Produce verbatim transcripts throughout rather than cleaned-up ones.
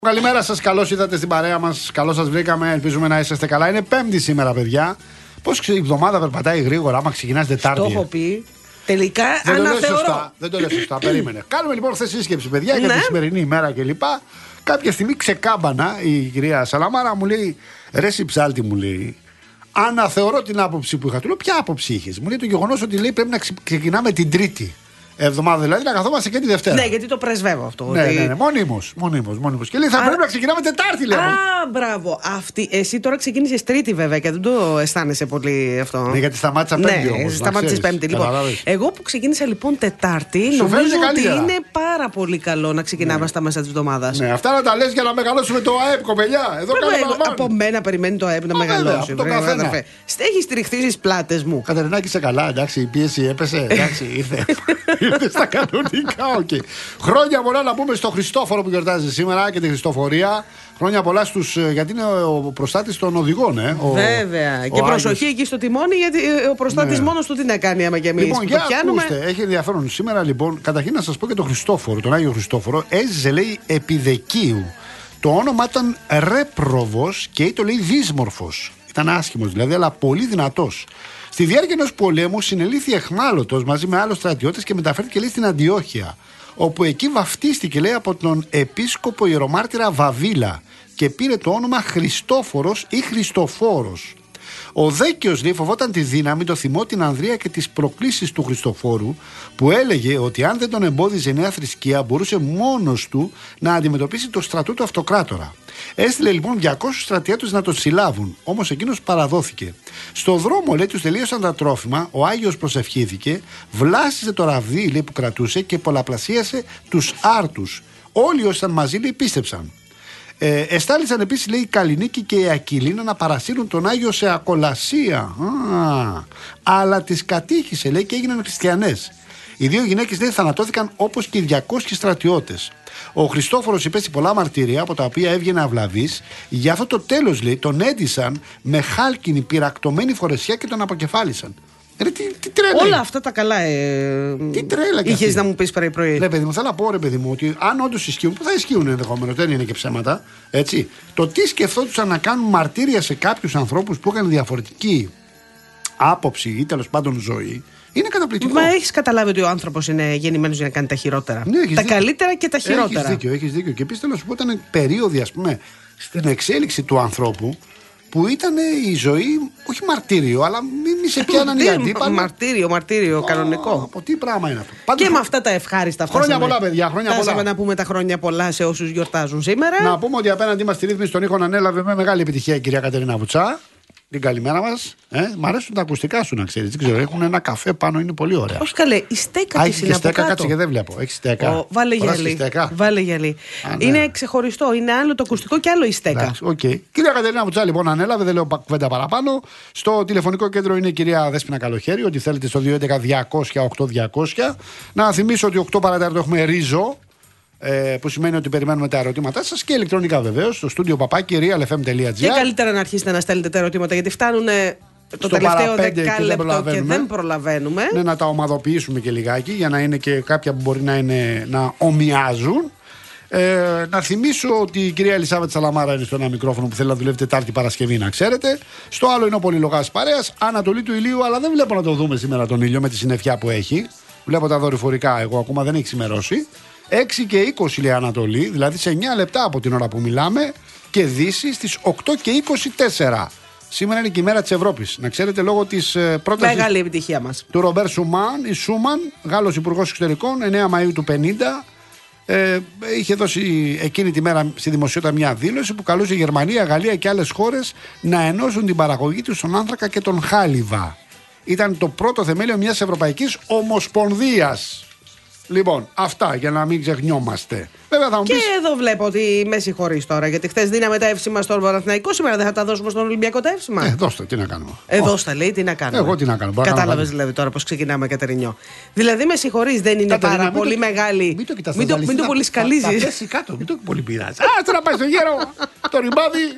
Καλημέρα σας, καλώς ήρθατε στην παρέα μας. Καλώς σας βρήκαμε, ελπίζουμε να είσαστε καλά. Είναι Πέμπτη σήμερα, παιδιά. Πώς η εβδομάδα περπατάει γρήγορα, άμα ξεκινάς Τετάρτη. Το έχω πει. Τελικά δεν αναθεωρώ. Το σωστά, δεν το λες σωστά, περίμενε. Κάνουμε λοιπόν χθες σύσκεψη, παιδιά, για ναι. τη σημερινή ημέρα κλπ. Κάποια στιγμή ξεκάμπανα η κυρία Σαλαμάρα, μου λέει, ρε Συψάλτη, μου λέει, αναθεωρώ την άποψη που είχα. Του λέω, ποια άποψη είχες? Μου λέει το γεγονός ότι λέει, πρέπει να ξεκινάμε την Τρίτη εβδομάδα, δηλαδή να καθόμαστε και τη Δευτέρα. Ναι, γιατί το πρεσβεύω αυτό. Ναι, ότι... ναι, ναι, μονίμως, μονίμως, μονίμως. Και λέει, θα Α... πρέπει να ξεκινάμε Τετάρτη, λέω. Α, μπράβο. Αυτή... Εσύ τώρα ξεκίνησες Τρίτη, βέβαια, και δεν το αισθάνεσαι πολύ αυτό. Ναι, γιατί σταμάτησα Πέμπτη. Ναι, σταμάτησες Πέμπτη. Λοιπόν, εγώ που ξεκίνησα λοιπόν Τετάρτη, σου νομίζω ότι καλύτερα. Είναι πάρα πολύ καλό να ξεκινάμε ναι. στα μέσα της εβδομάδας. Ναι, αυτά να τα λες για να μεγαλώσουμε το ΑΕΠ, κοπελιά. Εδώ Πρέπει, από μένα περιμένει το ΑΕΠ να μεγαλώσει. Έχει στηριχθεί στις πλάτες μου. Κατερινάκη, είσαι καλά, εντάξει, η πίεση έπεσε. Εντάξει, ήρθε. Ήρθε στα κανονικά. Okay. Χρόνια πολλά να πούμε στο Χριστόφορο που γιορτάζει σήμερα και τη Χριστοφορία. Χρόνια πολλά στους, γιατί είναι ο προστάτης των οδηγών, ε. Ο, Βέβαια. ο και προσοχή εκεί στο τιμόνι, γιατί ο προστάτης ναι. μόνος του τι να κάνει άμα και εμείς. Λοιπόν, για ακούστε, έχει ενδιαφέρον σήμερα λοιπόν. Καταρχήν να σας πω και τον Χριστόφορο, τον Άγιο Χριστόφορο. Έζησε, λέει, επί Δεκίου. Το όνομα ήταν Ρέπροβος και το λέει δύσμορφος. Ήταν άσχημος δηλαδή, αλλά πολύ δυνατός. Στη διάρκεια ενός πολέμου συνελήφθη εχμάλωτος μαζί με άλλους στρατιώτες και μεταφέρθηκε, λέει, στην Αντιόχεια, όπου εκεί βαφτίστηκε, λέει, από τον επίσκοπο ιερομάρτυρα Βαβίλα και πήρε το όνομα Χριστόφορος ή Χριστοφόρος. Ο Δέκιος, λέει, φοβόταν τη δύναμη, το θυμό, την ανδρεία και τις προκλήσεις του Χριστοφόρου, που έλεγε ότι αν δεν τον εμπόδιζε η νέα θρησκεία μπορούσε μόνος του να αντιμετωπίσει το στρατό του αυτοκράτορα. Έστειλε λοιπόν διακόσιους στρατιώτες να τον συλλάβουν, όμως εκείνος παραδόθηκε. Στο δρόμο, λέει, τους τελείωσαν τα τρόφιμα, ο Άγιος προσευχήθηκε, βλάστησε το ραβδί, λέει, που κρατούσε και πολλαπλασίασε τους άρτους. Όλοι όσοι ήταν μαζί, λέει, πίστεψαν. Ε, εστάλησαν επίσης, λέει, η Καλλινίκη και η Ακυλίνα να παρασύρουν τον Άγιο σε ακολασία. Α, αλλά τις κατήχησε, λέει, και έγιναν χριστιανές. Οι δύο γυναίκες, λέει, θανατώθηκαν όπως και οι διακόσιοι στρατιώτες. Ο Χριστόφορος υπέστη πολλά μαρτύρια, από τα οποία έβγαινε αυλαβής. Για αυτό το τέλος, λέει, τον έντυσαν με χάλκινη πυρακτωμένη φορεσιά και τον αποκεφάλισαν. Ρε, τι, τι τρέλα. Όλα αυτά τα καλά. Ε... Τι τρέλα. Είχες να μου πεις πρωί-πρωί. Ναι, παιδί μου, θέλω να πω, ρε παιδί μου, ότι αν όντως ισχύουν, που θα ισχύουν ενδεχομένως, δεν είναι και ψέματα, έτσι. Το τι σκεφτόντουσαν να κάνουν μαρτύρια σε κάποιους ανθρώπους που είχαν διαφορετική άποψη ή τέλος πάντων ζωή, είναι καταπληκτικό. Μα έχεις καταλάβει ότι ο άνθρωπος είναι γεννημένος για να κάνει τα χειρότερα. Ναι, τα δίκιο. Καλύτερα και τα χειρότερα. Έχεις δίκιο, έχεις δίκιο. Και επίσης, θέλω να σου πω, ήταν περίοδοι, ας πούμε, στην εξέλιξη του ανθρώπου, που ήταν η ζωή, όχι μαρτύριο, αλλά μην μη σε πιάναν οι αντίπαλοι. Μαρτύριο, μαρτύριο, oh, κανονικό. Από τι πράγμα είναι αυτό. Πάντως, και με αυτά τα ευχάριστα αυτά. Χρόνια πολλά, παιδιά. Χρόνια πολλά. Να πούμε τα χρόνια πολλά σε όσους γιορτάζουν σήμερα. Να πούμε ότι απέναντί μας στη ρύθμιση των ήχων ανέλαβε με μεγάλη επιτυχία η κυρία Κατερίνα Βουτσά. Την καλημέρα μας. Ε, μ' αρέσουν τα ακουστικά σου, να ξέρεις. Δεν ξέρω, έχουν ένα καφέ πάνω, είναι πολύ ωραία. Όχι καλέ, η στέκα της είναι από κάτω. Κάτσε και δεν βλέπω. Έχει στέκα. Ο, βάλε γυαλί. Βάλε γυαλί. Α, ναι. Είναι ξεχωριστό. Είναι άλλο το ακουστικό και άλλο η στέκα. Okay. Κυρία Κατερίνα Βουτσά, λοιπόν, ανέλαβε, δεν λέω κουβέντα παραπάνω. Στο τηλεφωνικό κέντρο είναι η κυρία Δέσποινα Καλοχέρη. Ότι θέλετε στο δύο έντεκα διακόσια οκτώ διακόσια. Να θυμίσω ότι οκτώ παρά τέταρτο έχουμε ρίζο. Ε, που σημαίνει ότι περιμένουμε τα ερωτήματά σας και ηλεκτρονικά βεβαίως στο στούντιο παπάκι real f m dot gr. Και καλύτερα να αρχίσετε να στέλνετε τα ερωτήματα, γιατί φτάνουν το τελευταίο δεκάλεπτο και, και δεν προλαβαίνουμε. Ναι, να τα ομαδοποιήσουμε και λιγάκι για να είναι και κάποια που μπορεί να, είναι, να ομοιάζουν. Ε, να θυμίσω ότι η κυρία Ελισάβετ Σαλαμάρα είναι στο ένα μικρόφωνο που θέλει να δουλεύει Τετάρτη Παρασκευή, να ξέρετε. Στο άλλο είναι ο Πολυλογάς παρέας, Ανατολή του ηλίου, αλλά δεν βλέπω να το δούμε σήμερα τον ήλιο με τη συννεφιά που έχει. Βλέπω τα δορυφορικά, εγώ ακόμα δεν έχει ξημερώσει. έξι και είκοσι λέει Ανατολή, δηλαδή σε εννιά λεπτά από την ώρα που μιλάμε, και Δύση στις οκτώ και είκοσι τέσσερα. Σήμερα είναι και η μέρα της Ευρώπης. Να ξέρετε, λόγω της πρότασης μεγάλη επιτυχία μας του Ρομπέρ Σουμάν, η Σούμαν, Γάλλος Υπουργός Εξωτερικών, εννέα Μαΐου του πενήντα, ε, είχε δώσει εκείνη τη μέρα στη δημοσιότητα μια δήλωση που καλούσε η Γερμανία, Γαλλία και άλλες χώρες να ενώσουν την παραγωγή τους στον άνθρακα και τον χάλιβα. Ήταν το πρώτο θεμέλιο μιας Ευρωπαϊκής Ομοσπονδίας. Λοιπόν, αυτά για να μην ξεχνιόμαστε. Βέβαια, θα μου και πεις... εδώ βλέπω ότι με συγχωρείς τώρα, γιατί χθες δίναμε τα εύσημα στον Παναθηναϊκό, σήμερα δεν θα τα δώσουμε στον Ολυμπιακό τα εύσημα. Ε, δώστε, τι να κάνουμε. Ε, δώστε, λέει, τι να κάνουμε. Εγώ τι να κάνω. Κατάλαβες δηλαδή τώρα πώς ξεκινάμε, Κατερινιό. Δηλαδή, με συγχωρείς, δεν είναι Κατερίνα, πάρα πολύ το... μεγάλη. Μην το κοιτάς, μην το, μην το πολύ σκαλίζεις. Θα πέσει κάτω, μην το πολύ πειράζει. Α, τώρα πάει στο γέρο, το ρημάδι.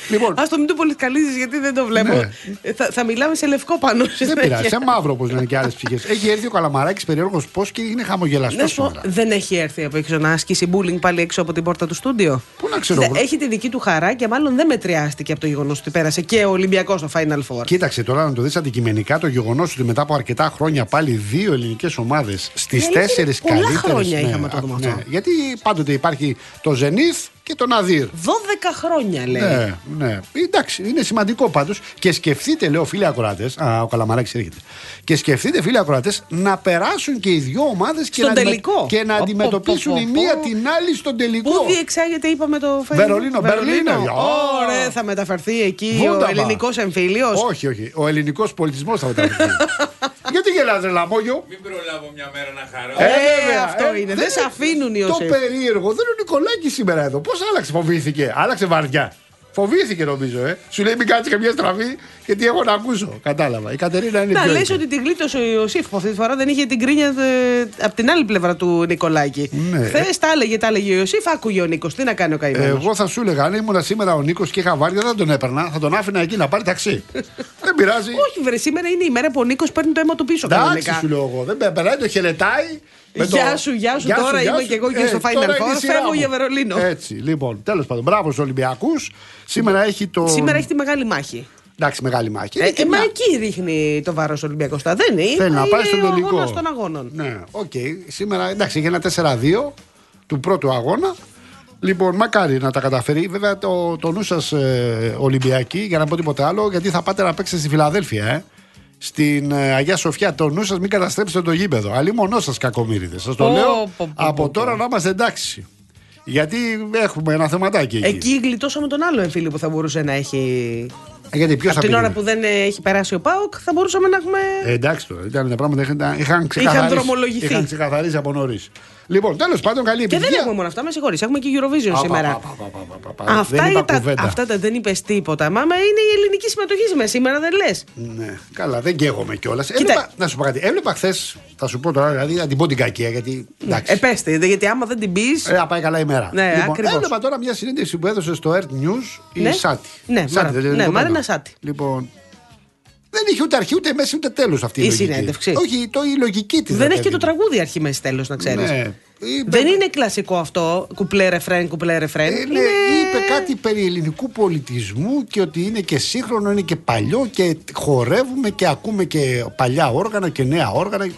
Λοιπόν, ας το μην το πολυσκαλίζεις γιατί δεν το βλέπω. Ναι. Θα, θα μιλάμε σε λευκό πάνω. Δεν πειράζει, σε μαύρο όπως λένε και άλλες ψυχές. Έχει έρθει ο Καλαμαράκης περίεργος πώς και είναι χαμογελαστός. Ναι, δεν έχει έρθει από έξω να ασκήσει bullying πάλι έξω από την πόρτα του στούντιο. Πού να ξέρω. Έχει τη δική του χαρά και μάλλον δεν μετριάστηκε από το γεγονός ότι πέρασε και ο Ολυμπιακός στο Final Four. Κοίταξε τώρα να το δεις αντικειμενικά το γεγονός ότι μετά από αρκετά χρόνια πάλι δύο ελληνικές ομάδες στις τέσσερις καλύτερες. Πολλά χρόνια ναι, είχαμε το δούμε αυτό. Ναι, γιατί πάντοτε υπάρχει το Zenith και τον Αδύρ. δώδεκα χρόνια λέει. Ναι, ναι. Εντάξει, είναι σημαντικό πάντως. Και σκεφτείτε, λέω φίλοι ακροατές. Α, ο Καλαμαράκης έρχεται. Και σκεφτείτε, φίλοι ακροατές, να περάσουν και οι δύο ομάδες και, και να αντιμετωπίσουν η μία την άλλη στον τελικό. Πού διεξάγεται, είπαμε το Βερολίνο. Βερολίνο. Ωραία, θα μεταφερθεί εκεί ο ελληνικός εμφύλιος. Όχι, όχι. Ο ελληνικός πολιτισμός θα μεταφερθεί. Γιατί γελάς, Λαμόγιο. Μην προλάβω μια μέρα να χαρώ. Ε, αυτό είναι. Δεν σε αφήνουν οι Ιωσήφ. Το περίεργο δεν είναι ο Νικολάκης σήμερα εδώ. Πώς άλλαξε, φοβήθηκε. Άλλαξε βαριά. Φοβήθηκε νομίζω, ε. Σου λέει μην κάτσει καμιά στραβή και τι έχω να ακούσω. Κατάλαβα. Η Κατερίνα είναι. Να λες ότι την γλίτωσε ο Ιωσήφ αυτή τη φορά, δεν είχε την κρίνια ε, από την άλλη πλευρά του Νικολάκη. Ναι. Χθες τα έλεγε, τα έλεγε ο Ιωσήφ, άκουγε ο Νίκος. Τι να κάνει ο καημένος. Εγώ θα σου έλεγα, αν ήμουν σήμερα ο Νίκος και είχα βάρδια, δεν τον έπαιρνα. Θα τον άφηνα εκεί να πάρει ταξί. Δεν πειράζει. Όχι, βρε, σήμερα είναι η μέρα που ο Νίκος παίρνει το αίμα του πίσω. Εντάξει, σου λέω εγώ. Δεν περνάει, το χαιρετάει. Γεια σου, γεια σου, τώρα είμαι και εγώ και στο Final Four. Φεύγω για Βερολίνο. Έτσι, λοιπόν, τέλος πάντων, μπράβο στους Ολυμπιακούς. Σήμερα έχει το. Σήμερα έχει τη μεγάλη μάχη. Εντάξει, μεγάλη μάχη. Ε, ε, μα εκεί ρίχνει το βάρος ο Ολυμπιακός. Δεν είναι. Θέλει να πάει στον τελικό. Αγώνας των αγώνων. Ναι, οκ. Okay. Σήμερα, εντάξει, έχει ένα τέσσερα δύο του πρώτου αγώνα. Λοιπόν, μακάρι να τα καταφέρει. Βέβαια, το, το νου σας ε, Ολυμπιακοί, για να πω τίποτα άλλο, γιατί θα πάτε να παίξετε στη Φιλαδέλφια, ε. Στην ε, Αγία Σοφιά, το νου σας μην καταστρέψετε το γήπεδο. Αλλή μονό σας κακομοίριδες. Σας το oh, λέω oh, oh, από oh, τώρα oh. να είμαστε εντάξει. Γιατί έχουμε ένα θεματάκι εκεί. Εκεί γλιτώσαμε τον άλλο εμφύλιο που θα μπορούσε να έχει. Γιατί ποιος από την ώρα που δεν έχει περάσει ο ΠΑΟΚ, θα μπορούσαμε να έχουμε. Ε, εντάξει τώρα, ήταν τα πράγματα είχαν, είχαν ξεκαθαρίσει. Είχαν δρομολογηθεί. Είχαν ξεκαθαρίσει από νωρίς. Λοιπόν, τέλος πάντων, καλή επιτυχία. Και δεν έχουμε μόνο αυτά, με συγχωρείς. Έχουμε και Eurovision α, σήμερα. Α, α, α, α, α, α. Αυτά, δεν τα, αυτά τα δεν είπες τίποτα. Μα είναι η ελληνική συμμετοχή σήμερα, σήμερα δεν λες. Ναι, καλά, δεν καίγομαι κιόλας. Να σου πω κάτι. Έβλεπα χθες, θα σου πω τώρα, δηλαδή να την πω την κακία. Γιατί. Επέστε, γιατί άμα δεν την πεις. Ε, πάει καλά η μέρα. Ναι, λοιπόν, έβλεπα τώρα μια συνέντευξη που έδωσε στο Earth News η ναι? Σάτι. Ναι, ναι, Μαρίνα Σάτι. Λοιπόν. Δεν είχε ούτε αρχή, ούτε μέση, ούτε τέλος αυτή η, η συνέντευξη. Όχι, το, η λογική της. Δεν έχει και το τραγούδι αρχή, μέση, τέλος, να ξέρεις. Ναι. Δεν είπε... είναι κλασικό αυτό, κουπλέ ρεφρέν, κουπλέ ρεφρέν. Ε, είναι... Είπε κάτι περί ελληνικού πολιτισμού και ότι είναι και σύγχρονο, είναι και παλιό και χορεύουμε και ακούμε και παλιά όργανα και νέα όργανα.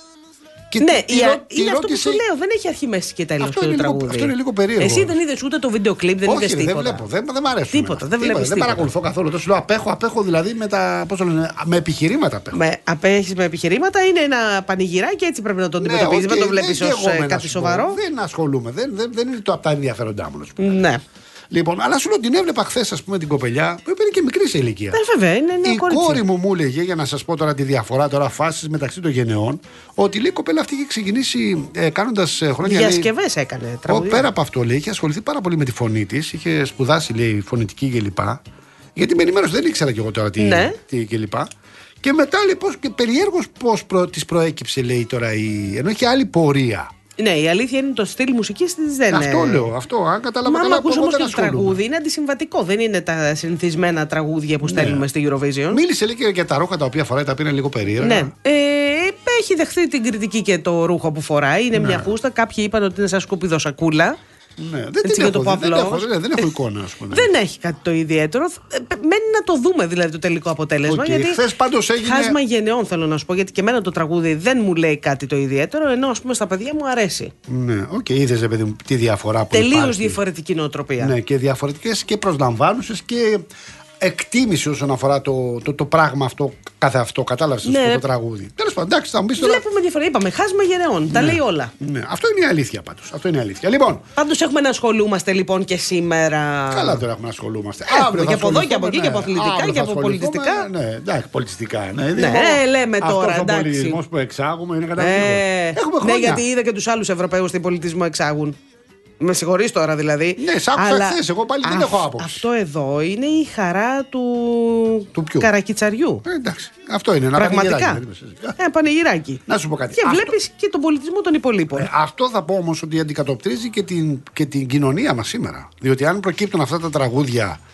Και ναι, τη, η, ρω, είναι αυτό ρώτησε... που σου λέω. Δεν έχει αρχή, μέση και τέλος το τραγούδι. Αυτό είναι λίγο περίεργο. Εσύ δεν είδες ούτε το βίντεο κλιπ, δεν είδες τίποτα. Δεν βλέπω, δεν, δεν μ' αρέσουν. Τίποτα, δεν βλέπεις. Δεν παρακολουθώ καθόλου. Τόσο λέω απέχω, απέχω δηλαδή με τα. Πώς το λένε, με επιχειρήματα απέχω. Με, απέχεις με επιχειρήματα, είναι ένα πανηγυράκι, έτσι πρέπει να το αντιμετωπίζεις. Δεν το βλέπεις ως κάτι σοβαρό. Δεν ασχολούμαι. Δεν είναι το από τα ενδιαφέροντά μου. Ναι. Λοιπόν, αλλά σου λέω την έβλεπα χθες, ας πούμε, την κοπελιά που είναι και μικρή σε ηλικία. Ε, βέβαια, είναι νέο η κορίτσι. Κόρη μου μου έλεγε, για να σας πω τώρα τη διαφορά τώρα φάσεις μεταξύ των γενεών, ότι λέει η κοπέλα αυτή είχε ξεκινήσει ε, κάνοντας ε, χρόνια. Διασκευές έκανε. Τραγουδία. Πέρα από αυτό, λέει, είχε ασχοληθεί πάρα πολύ με τη φωνή της, είχε σπουδάσει, λέει, φωνητική κλπ. Γιατί με ενημέρωση δεν ήξερα κι εγώ τώρα τι, ναι. τι κλπ. Και μετά λέει πώς και περιέργως πώς προ, της προέκυψε, λέει τώρα, η, ενώ είχε άλλη πορεία. Ναι, η αλήθεια είναι το στυλ μουσικής της δεν είναι. Αυτό λέω, αυτό. Αν κατάλαβα καλά, καλά, ακούς όμως το τραγούδι είναι αντισυμβατικό. Δεν είναι τα συνηθισμένα τραγούδια που στέλνουμε ναι. στη Eurovision. Μίλησε λέει και για τα ρούχα τα οποία φοράει, τα οποία είναι λίγο περίεργα. Ναι. Ε, έχει δεχθεί την κριτική και το ρούχο που φοράει. Είναι ναι. μια φούστα. Κάποιοι είπαν ότι είναι σαν σκουπιδό σακούλα. Ναι, δεν, την έχω, δεν, δεν, έχω, δεν, δεν έχω εικόνα, ας πούμε. Δεν έχει κάτι το ιδιαίτερο. Μένει να το δούμε δηλαδή το τελικό αποτέλεσμα. Okay. Γιατί χθες πάντως έγινε. Χάσμα γενεών θέλω να σου πω. Γιατί και εμένα το τραγούδι δεν μου λέει κάτι το ιδιαίτερο. Ενώ ας πούμε στα παιδιά μου αρέσει. Ναι, οκ, okay, είδες παιδί μου τη διαφορά που τελείως υπάρχει. διαφορετική νοοτροπία. Ναι, και διαφορετικές και προσλαμβάνουσες και εκτίμηση όσον αφορά το, το, το πράγμα αυτό, κάθε αυτό, κατάλαβες ναι. το τραγούδι. Τέλος πάντων, εντάξει, θα μου πεις τώρα. Βλέπουμε διαφορά. Είπαμε, χάσμα γενεών. Ναι. Τα λέει όλα. Ναι. Αυτό είναι η αλήθεια πάντως. Αυτό είναι η αλήθεια. Λοιπόν. Πάντως έχουμε να ασχολούμαστε λοιπόν και σήμερα. Καλά τώρα έχουμε να ασχολούμαστε. Αύριο και από εδώ και από εκεί ναι. και από αθλητικά και από πολιτιστικά. Ναι, εντάξει, πολιτιστικά. Ναι, ναι ε, λέμε τώρα. Αυτός ο πολιτισμός που εξάγουμε είναι καταπληκτικός. Ε, έχουμε χρόνια. Ναι, γιατί είδα και τους άλλους Ευρωπαίους τι πολιτισμό εξάγουν. Με συγχωρείς τώρα δηλαδή. Ναι, σ' άκουσα χθες, εγώ πάλι α, δεν έχω άποψη. Αυτό εδώ είναι η χαρά του, του Καρακιτσαριού. Ε, εντάξει, αυτό είναι ένα πραγματικά. Ένα πανηγυράκι. Να σου πω κάτι. Και αυτό... βλέπεις και τον πολιτισμό των υπολείπων. Ε, αυτό θα πω όμως ότι αντικατοπτρίζει και την, και την κοινωνία μας σήμερα. Διότι αν προκύπτουν αυτά τα τραγούδια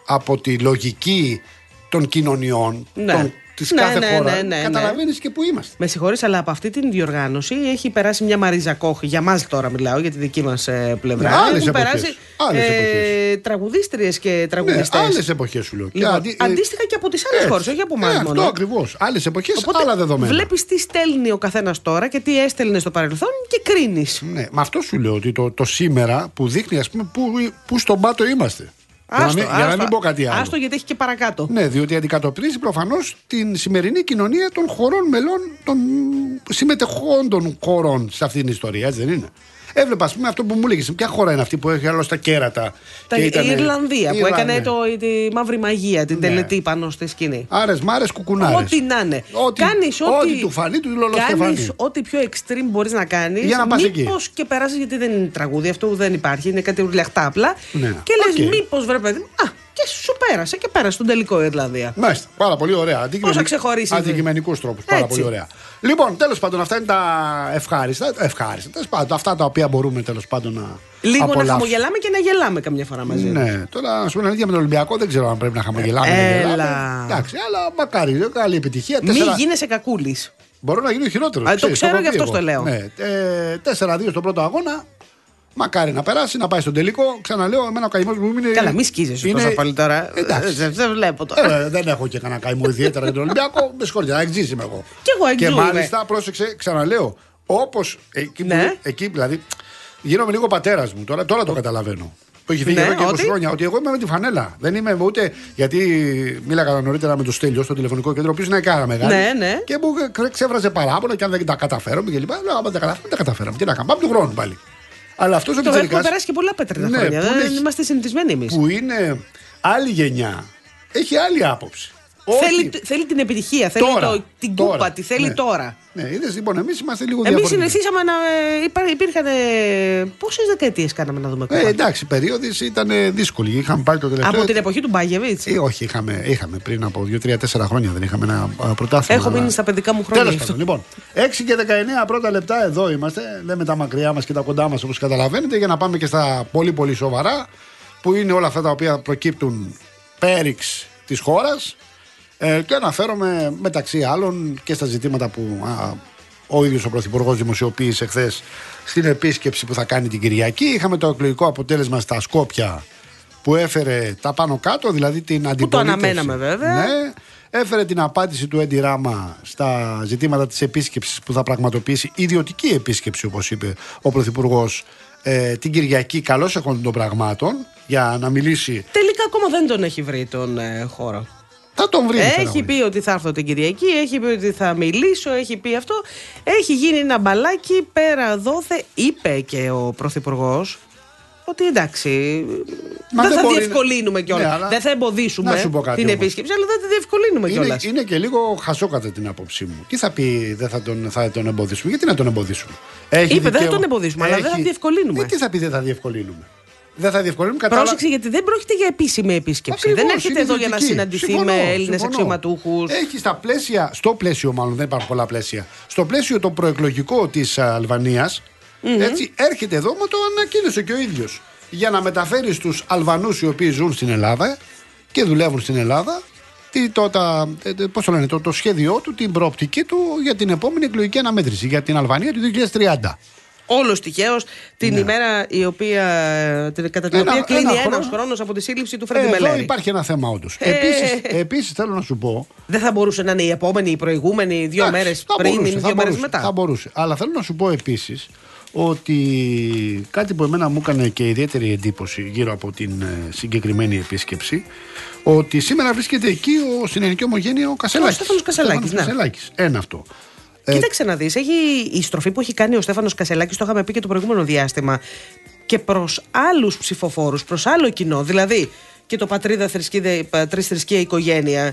από τη λογική των κοινωνιών, ναι. των, της ναι, κάθε ναι, χώρα, ναι, ναι, καταλαβαίνεις ναι. και που είμαστε. Με συγχωρείς, αλλά από αυτή την διοργάνωση έχει περάσει μια Μαρίζα Κόχ. Για μας τώρα μιλάω, για τη δική μας ε, πλευρά. Ναι, άλλες έχουν εποχές. περάσει Άλλες ε, τραγουδίστριες και τραγουδιστές. Ναι, άλλες εποχές σου λέω. Λοιπόν, αντι, αντίστοιχα και από τις άλλες χώρες, όχι από εμάς ε, μόνο. Αυτό ακριβώς. Άλλες εποχές, Οπότε, άλλα δεδομένα. βλέπεις τι στέλνει ο καθένας τώρα και τι έστελνε στο παρελθόν και κρίνεις. Ναι, με αυτό σου λέω ότι το, το σήμερα που δείχνει, ας πούμε, που, που στον πάτο είμαστε. Άστο, για, να μην, για να μην πω κάτι άλλο. Άστο, γιατί έχει και παρακάτω. Ναι, διότι αντικατοπτρίζει προφανώς την σημερινή κοινωνία των χωρών μελών, των συμμετεχόντων χωρών σε αυτήν την ιστορία, έτσι δεν είναι? Έβλεπα, ας πούμε, αυτό που μου έλεγε. Ποια χώρα είναι αυτή που έχει άλλο στα κέρατα? Τα, και η ήτανε, Ιρλανδία που Ιρλανδία. έκανε το, τη μαύρη μαγεία, την ναι. τελετή πάνω στη σκηνή. Άρες, μάρες, κουκουνάρες. Ό,τι να είναι. Ό,τι, κάνεις ό,τι, ό,τι του φανεί του Λολοστεφανή. Κάνεις ό,τι πιο extreme μπορείς να κάνεις. Για να πας εκεί. Μήπως και περάσεις, γιατί δεν είναι τραγούδι, αυτό δεν υπάρχει, είναι κάτι ουρλιαχτά απλά. Ναι. Και λες, Okay. μήπως βρε παιδί μου, α, και σου πέρασε και πέρασε στον τελικό η Ιρλανδία. Μάλιστα. Πάρα πολύ ωραία. Πώς θα ξεχωρίσει. Αντικειμενικούς τρόπους. Πάρα πολύ ωραία. Λοιπόν, τέλος πάντων, αυτά είναι τα ευχάριστα. Ευχάριστα. Τέλος πάντων, αυτά τα οποία μπορούμε τέλος πάντων να. Λίγο απολαύσουμε. να χαμογελάμε και να γελάμε καμιά φορά μαζί. Ναι, τώρα να σου πω την αλήθεια, με τον Ολυμπιακό δεν ξέρω αν πρέπει να χαμογελάμε. Έλα. Να γελάμε. Εντάξει, αλλά μακάρι, καλή επιτυχία. Μην Τέσσερα... γίνεσαι κακούλης. Μπορώ να γίνω χειρότερο. Α, το ξέρω, γι' αυτό το λέω. Ναι, ε, τέσσερα δύο στον πρώτο αγώνα. Μακάρι να περάσει, να πάει στον τελικό. Ξαναλέω, εμένα ο καημός μου είναι. Καλά, μη σκίζεσαι είναι... τόσο πολύ τώρα. Εντάξει. Δεν βλέπω τώρα. Ε, δεν έχω και κανένα καημό ιδιαίτερα για τον Ολυμπιακό. Με συγχωρείτε, εξής είμαι εγώ. Κι εγώ εξής Και είμαι. μάλιστα, πρόσεξε, ξαναλέω, όπως εκεί, Ναι. που, εκεί δηλαδή. Γίνομαι λίγο πατέρας μου, τώρα, τώρα το καταλαβαίνω. Που έχει φύγει Ναι, εδώ και είκοσι ότι? χρόνια. Ότι εγώ είμαι με τη φανέλα. Δεν είμαι ούτε. Γιατί μίλαγα νωρίτερα με το Στέλιο στο τηλεφωνικό κέντρο, ο οποίος είναι εκάρα μεγάλη. Ναι, ναι. Και μου ξέφραζε παράπονα και αν δεν τα καταφέρομαι και λοιπά. Λέω, άμα δεν τα καταφέραμε, δεν τα καταφέραμε. Τι να κάνουμε, πάμε του χρόνου πάλι. Αλλά αυτός ο Το έχουμε πιτσιρικάς, περάσει και πολλά πέτρινα ναι, χρόνια. που Δεν είναι- είμαστε συνηθισμένοι εμείς. που είναι άλλη γενιά, έχει άλλη άποψη. Θέλει, θέλει την επιτυχία, θέλει Τώρα, το, την τώρα, κούπα, τη θέλει ναι. τώρα. Ναι, είδες, λοιπόν, εμείς είμαστε λίγο Εμείς διαφορετικοί. συνηθίσαμε να. ε, υπά- Υπήρχαν. ε, Πόσες δεκαετίες κάναμε να δούμε κούπα? Ε, εντάξει, περίοδοι ήταν δύσκολοι. Είχαμε πάρει το τελευταίο. Από την εποχή του Μπάγεβιτς. Ε, όχι, είχαμε, είχαμε πριν από δύο τρία τέσσερα χρόνια δεν είχαμε ένα α, πρωτάθλημα. Έχω μείνει στα παιδικά μου χρόνια. Τέλος γι' αυτό. πάντων, λοιπόν. έξι και δεκαεννέα πρώτα λεπτά εδώ είμαστε. Λέμε τα μακριά μας και τα κοντά μας όπως καταλαβαίνετε, για να πάμε και στα πολύ πολύ σοβαρά, που είναι όλα αυτά τα οποία προκύπτουν πέριξ της χώρας. Ε, και αναφέρομαι μεταξύ άλλων και στα ζητήματα που α, ο ίδιος ο Πρωθυπουργός δημοσιοποίησε χθες στην επίσκεψη που θα κάνει την Κυριακή. Είχαμε το εκλογικό αποτέλεσμα στα Σκόπια που έφερε τα πάνω κάτω, δηλαδή την αντιπολίτευση. αναμέναμε, βέβαια. Ναι, έφερε την απάντηση του Έντι Ράμα στα ζητήματα της επίσκεψης που θα πραγματοποιήσει, ιδιωτική επίσκεψη όπως είπε ο Πρωθυπουργός, ε, την Κυριακή, καλώς εχόντων των πραγμάτων, για να μιλήσει. Τελικά ακόμα δεν τον έχει βρει τον ε, χώρο. Θα τον βρει. Έχει πει ότι θα έρθω την Κυριακή, έχει πει ότι θα μιλήσω, έχει πει αυτό. Έχει γίνει ένα μπαλάκι πέρα δόθε. Είπε και ο Πρωθυπουργός ότι εντάξει, Μα δεν δεν θα μπορεί να- διευκολύνουμε κιόλα. Ναι, αλλά δεν θα να εμποδίσουμε σου πω κάτι την όμως. επίσκεψη, αλλά δεν τη διευκολύνουμε Είναι, κιόλα. είναι και λίγο χασό κατά την άποψή μου. Τι θα πει, δεν θα τον, θα τον εμποδίσουμε. Γιατί να τον εμποδίσουμε. Έχει Είπε, δεν θα δικαίω- τον εμποδίσουμε, αλλά δεν θα διευκολύνουμε. Ε, τι θα πει, δεν θα διευκολύνουμε. Δεν θα διευκολύνουμε κατά άλλα- Πρόσεξε, γιατί δεν πρόκειται για επίσημη επίσκεψη. Ακριβώς, δεν έρχεται είναι εδώ για να ιδιωτική. συναντηθεί Συμφωνώ, με Έλληνες συμφωνώ. αξιωματούχους. Έχει στα πλαίσια, στο πλαίσιο μάλλον, δεν υπάρχουν πολλά πλαίσια. Στο πλαίσιο το προεκλογικό της Αλβανίας, έτσι, έρχεται εδώ, μα το ανακοίνωσε και ο ίδιος. Για να μεταφέρει στους Αλβανούς οι οποίοι ζουν στην Ελλάδα και δουλεύουν στην Ελλάδα, τι, το, τα, ε, ε, πώς το, λένε, το, το σχέδιό του, την προοπτική του για την επόμενη εκλογική αναμέτρηση για την Αλβανία του δύο χιλιάδες τριάντα. Όλος τυχαίως την Ναι. ημέρα η οποία, την- κατά την Ένα- οποία κλείνει ένα ένας χρόνο. χρόνος από τη σύλληψη του Ε, Φρέντι εδώ Μελέρη. υπάρχει ένα θέμα όντως. Ε. Επίσης, επίσης θέλω να σου πω. Δεν θα μπορούσε να είναι η επόμενη, η προηγούμενη, δύο Εντάξει, μέρες θα πριν, μπορούσε, δύο θα μέρες μπορούσε, μετά. Θα μπορούσε. Αλλά θέλω να σου πω επίσης ότι κάτι που εμένα μου έκανε και ιδιαίτερη εντύπωση γύρω από την ε, συγκεκριμένη επίσκεψη, ότι σήμερα βρίσκεται εκεί ο συνενική ομογένεια ο Κασελάκης. Ο Στέφανος Κασελάκης, ναι. Κασελάκης. Ένα αυτό. Κοίταξε να δεις, έχει η στροφή που έχει κάνει ο Στέφανος Κασελάκης, το είχαμε πει και το προηγούμενο διάστημα, και προς άλλους ψηφοφόρους, προς άλλο κοινό, δηλαδή και το πατρίδα θρησκεία, πατρίς θρησκεία οικογένεια.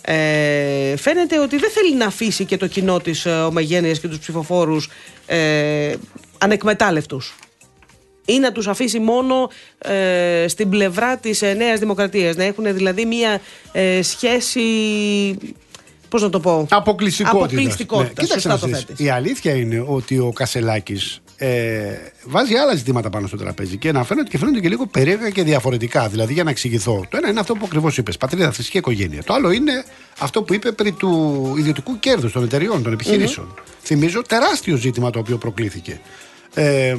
Ε, φαίνεται ότι δεν θέλει να αφήσει και το κοινό της ε, ομογένειας και τους ψηφοφόρους ε, ανεκμετάλλευτους ή να τους αφήσει μόνο ε, στην πλευρά της ε, Νέας Δημοκρατίας, να έχουν δηλαδή μία ε, σχέση, πώς να το πω, Αποκλειστικότητα. αποκλειστικότητας. Κοίταξε Σωστά να το δεις. θέτεις. Η αλήθεια είναι ότι ο Κασελάκης ε, βάζει άλλα ζητήματα πάνω στο τραπέζι και αναφέρονται και φαίνονται και λίγο περίεργα και διαφορετικά. Δηλαδή, για να εξηγηθώ, το ένα είναι αυτό που ακριβώς είπες, πατρίδα, θρησκεία, οικογένεια. Το άλλο είναι αυτό που είπε περί του ιδιωτικού κέρδους των εταιριών, των επιχειρήσεων. Mm-hmm. Θυμίζω τεράστιο ζήτημα το οποίο προκλήθηκε. Ε,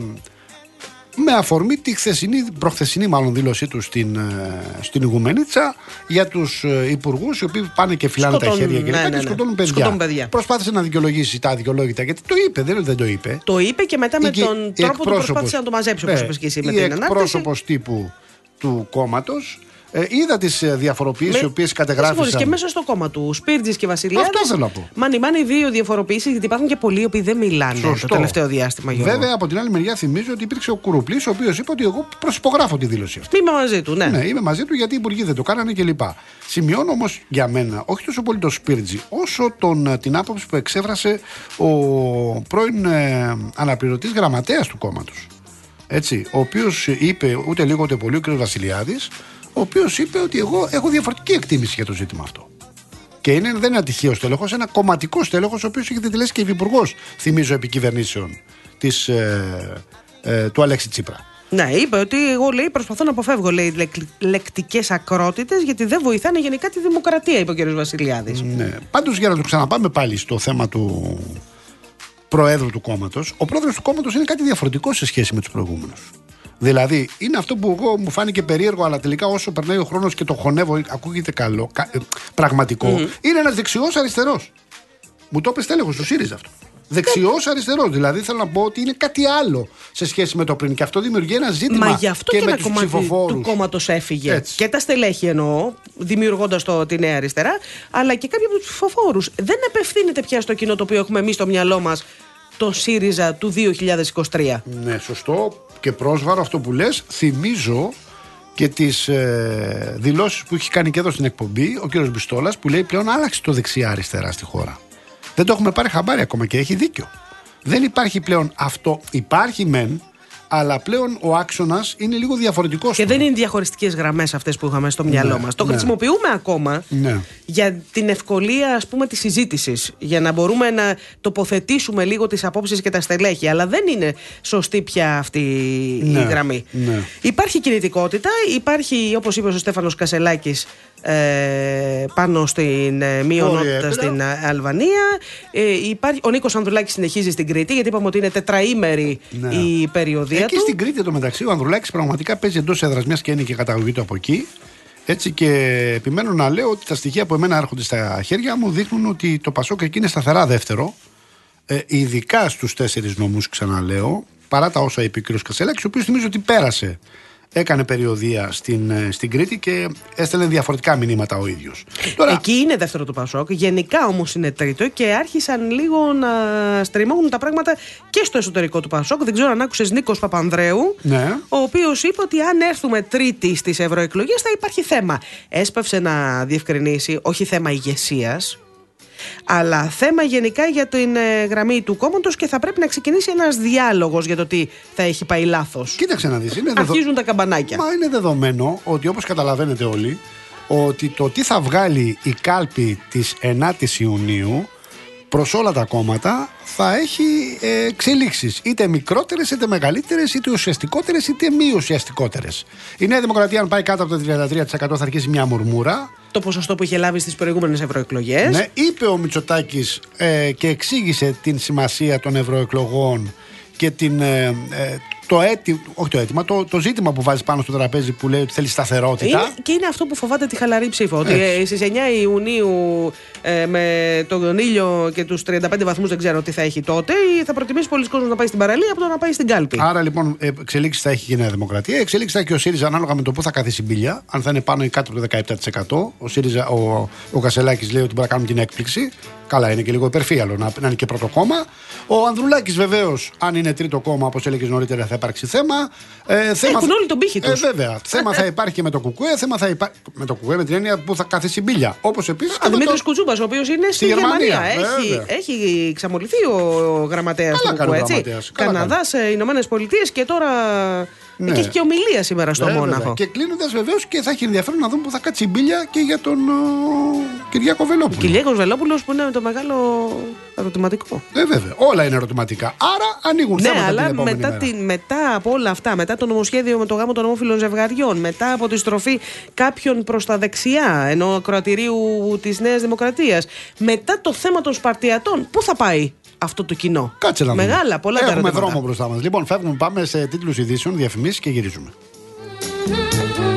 με αφορμή τη χθεσινή, προχθεσινή μάλλον δήλωσή του στην, στην Ιγουμενίτσα για τους υπουργούς οι οποίοι πάνε και φυλάνε τα χέρια και, ναι, ναι, ναι. και σκοτώνουν παιδιά. Σκοτώνουν παιδιά. Προσπάθησε να δικαιολογήσει τα αδικαιολόγητα, γιατί το είπε, δεν είναι ότι δεν το είπε. Το είπε και μετά με η, τον η τρόπο του προσπάθησε να το μαζέψει, όπως είπες και εσύ με την ανάρτηση. Η εκπρόσωπος τύπου του κόμματος. Ε, είδα τις διαφοροποιήσεις οι οποίες κατεγράφησαν. Και μέσα στο κόμμα του, Σπίρτζης και Βασιλιάδης. Αυτό θέλω να πω. Μανιμάνε οι δύο διαφοροποιήσεις, γιατί υπάρχουν και πολλοί οι οποίοι δεν μιλάνε. Σωστό. Το τελευταίο διάστημα. Γιώργο. Βέβαια, από την άλλη μεριά, θυμίζω ότι υπήρξε ο Κουρουπλής, ο οποίος είπε ότι εγώ προσυπογράφω τη δήλωση αυτή. Είμαι μαζί του, ναι. Ναι, είμαι μαζί του γιατί οι υπουργοί δεν το κάνανε κλπ. Σημειώνω όμως για μένα, όχι τόσο πολύ τον Σπίρτζη, όσο τον, την άποψη που εξέφρασε ο πρώην ε, αναπληρωτής γραμματέας του κόμματος. Έτσι, ο οποίος είπε ούτε λίγο ούτε πολύ ο κ. Βασιλιάδης. Ο οποίος είπε ότι εγώ έχω διαφορετική εκτίμηση για το ζήτημα αυτό. Και είναι, δεν είναι ένα τυχαίο στέλεχος, ένα κομματικό στέλεχος, ο οποίος έχει διτελέσει και υφυπουργός, θυμίζω, επικυβερνήσεων της, ε, ε, του Αλέξη Τσίπρα. Ναι, είπε ότι εγώ, λέει, προσπαθώ να αποφεύγω, λέει, λεκ, λεκτικές ακρότητες, γιατί δεν βοηθάνε γενικά τη δημοκρατία, είπε ο κ. Βασιλιάδης. Ναι. Πάντως, για να το ξαναπάμε πάλι στο θέμα του προέδρου του κόμματος, ο πρόεδρος του κόμματος είναι κάτι διαφορετικό σε σχέση με τους προηγούμενους. Δηλαδή, είναι αυτό που εγώ μου φάνηκε περίεργο, αλλά τελικά όσο περνάει ο χρόνος και το χωνεύω, ακούγεται καλό, κα, ε, πραγματικό. Mm-hmm. Είναι ένας δεξιός αριστερός. Μου το είπε στέλεχος του ΣΥΡΙΖΑ αυτό. Δεξιός αριστερός. Δηλαδή, θέλω να πω ότι είναι κάτι άλλο σε σχέση με το πριν. Και αυτό δημιουργεί ένα ζήτημα. Μα γι' αυτό και, και με ένα κομμάτι του κόμματος έφυγε. Έτσι. Και τα στελέχη εννοώ, δημιουργώντας τη Νέα Αριστερά, αλλά και κάποιοι από τους ψηφοφόρους. Δεν απευθύνεται πια στο κοινό το οποίο έχουμε εμείς στο μυαλό μας, το ΣΥΡΙΖΑ του δύο χιλιάδες είκοσι τρία. Ναι, σωστό. Και πρόσβαρο αυτό που λες, θυμίζω και τις ε, δηλώσεις που έχει κάνει και εδώ στην εκπομπή ο κύριος Μπιστόλας, που λέει πλέον άλλαξε το δεξιά-αριστερά στη χώρα. Δεν το έχουμε πάρει χαμπάρι ακόμα και έχει δίκιο. Δεν υπάρχει πλέον αυτό. Υπάρχει μεν, αλλά πλέον ο άξονας είναι λίγο διαφορετικός. Και δεν είναι διαχωριστικές γραμμές αυτές που είχαμε στο μυαλό, ναι, μας. Το, ναι, χρησιμοποιούμε ακόμα, ναι, για την ευκολία, ας πούμε, της συζήτησης. Για να μπορούμε να τοποθετήσουμε λίγο τις απόψεις και τα στελέχη. Αλλά δεν είναι σωστή πια αυτή, ναι, η γραμμή. Ναι. Υπάρχει κινητικότητα, υπάρχει, όπως είπε ο Στέφανος Κασελάκης, ε, πάνω στην ε, μειονότητα στην Αλβανία. Ε, υπάρχει, ο Νίκος Ανδρουλάκης συνεχίζει στην Κρήτη, γιατί είπαμε ότι είναι τετραήμερη, ναι, η περιοδία. Εκεί του. Στην Κρήτη, το μεταξύ, ο Ανδρουλάκης πραγματικά παίζει εντός έδρας, μιας και είναι και καταγωγή του από εκεί. Έτσι, και επιμένω να λέω ότι τα στοιχεία που εμένα έρχονται στα χέρια μου δείχνουν ότι το Πασόκ εκεί είναι σταθερά δεύτερο, ε, ειδικά στους τέσσερις νομούς, ξαναλέω, παρά τα όσα είπε ο κ. Κασελάκης, ο οποίος θυμίζω ότι πέρασε. Έκανε περιοδεία στην, στην Κρήτη και έστελνε διαφορετικά μηνύματα ο ίδιος. Τώρα... Εκεί είναι δεύτερο το Πασόκ. Γενικά όμως είναι τρίτο και άρχισαν λίγο να στριμώγουν τα πράγματα και στο εσωτερικό του Πασόκ. Δεν ξέρω αν άκουσες Νίκος Παπανδρέου, ναι, ο οποίος είπε ότι αν έρθουμε τρίτη στις ευρωεκλογές θα υπάρχει θέμα. Έσπευσε να διευκρινίσει, όχι θέμα ηγεσίας, αλλά θέμα γενικά για την ε, γραμμή του κόμματος, και θα πρέπει να ξεκινήσει ένας διάλογος για το τι θα έχει πάει λάθος. Κοίταξε να δεις. Είναι Αρχίζουν δεδο... τα καμπανάκια. Μα είναι δεδομένο ότι, όπως καταλαβαίνετε όλοι, ότι το τι θα βγάλει η κάλπη της ενάτης Ιουνίου προς όλα τα κόμματα θα έχει ε, εξελίξεις. Είτε μικρότερες, είτε μεγαλύτερες, είτε ουσιαστικότερες, είτε μη ουσιαστικότερες. Η Νέα Δημοκρατία, αν πάει κάτω από το τριάντα τρία τοις εκατό, θα αρχίσει μια μουρμούρα. Το ποσοστό που είχε λάβει στις προηγούμενες ευρωεκλογές. Ναι, είπε ο Μητσοτάκης ε, και εξήγησε την σημασία των ευρωεκλογών και την, ε, ε, το, έτι, όχι το, αίτημα, το, το ζήτημα που βάζει πάνω στο τραπέζι, που λέει ότι θέλει σταθερότητα. Είναι, και είναι αυτό που φοβάται τη χαλαρή ψήφο. Ότι ε, στις εννιά Ιουνίου ε, με τον ήλιο και τους τριάντα πέντε βαθμούς δεν ξέρω τι θα έχει τότε, ή θα προτιμήσει πολλοί κόσμος να πάει στην παραλία από το να πάει στην κάλπη. Άρα λοιπόν εξελίξεις θα έχει και η Νέα Δημοκρατία. Εξελίξεις θα έχει και ο ΣΥΡΙΖΑ, ανάλογα με το πού θα καθίσει η μπίλια. Αν θα είναι πάνω ή κάτω από το δεκαεπτά τοις εκατό. Ο, ΣΥΡΙΖΑ, ο, ο Κασελάκης λέει ότι μπορεί να κάνουμε την έκπληξη. Καλά, είναι και λίγο υπερφύαλο να, να είναι και πρώτο κόμμα. Ο Ανδρουλάκης, βεβαίως, αν είναι τρίτο κόμμα, όπως έλεγες νωρίτερα, θα υπάρξει θέμα. Ε, θέμα Έχουν όλοι τον πύχη τους. Ε, βέβαια. θέμα θα υπάρχει και με το Κουκουέ. Θέμα θα υπά... Με το Κουκουέ, με την έννοια που θα καθίσει μπίλια. Όπως επίσης. Ο Δημήτρης το... Κουτσούμπας, ο οποίος είναι στη, στη Γερμανία. Γερμανία. Έχει, έχει ξαμολυθεί ο γραμματέας του Κουκουέ. Καναδάς, Ηνωμένες Πολιτείες, και τώρα Ναι. Και έχει και ομιλία σήμερα στο Ε, Μόναχο. βέβαια. Και κλείνοντας βεβαίως και θα έχει ενδιαφέρον να δούμε που θα κάτσει η μπίλια και για τον ο, Κυριάκο Βελόπουλο. Κυριάκος Βελόπουλος που είναι το μεγάλο ερωτηματικό. Ε, βέβαια. Όλα είναι ερωτηματικά. Άρα ανοίγουν Ναι, θέματα την αλλά επόμενη μετά, μέρα. την, μετά από όλα αυτά, μετά το νομοσχέδιο με το γάμο των ομόφυλων ζευγαριών, μετά από τη στροφή κάποιων προς τα δεξιά, ενώ ακροατηρίου της Νέας Δημοκρατίας, μετά το θέμα των Σπαρτιατών, πού θα πάει αυτό το κοινό? Κάτσε να δούμε. Μεγάλα, πολλά τα Έχουμε ερωτήματα. δρόμο μπροστά μας. Λοιπόν, φεύγουμε, πάμε σε τίτλους ειδήσεων, διαφημίσεις και γυρίζουμε.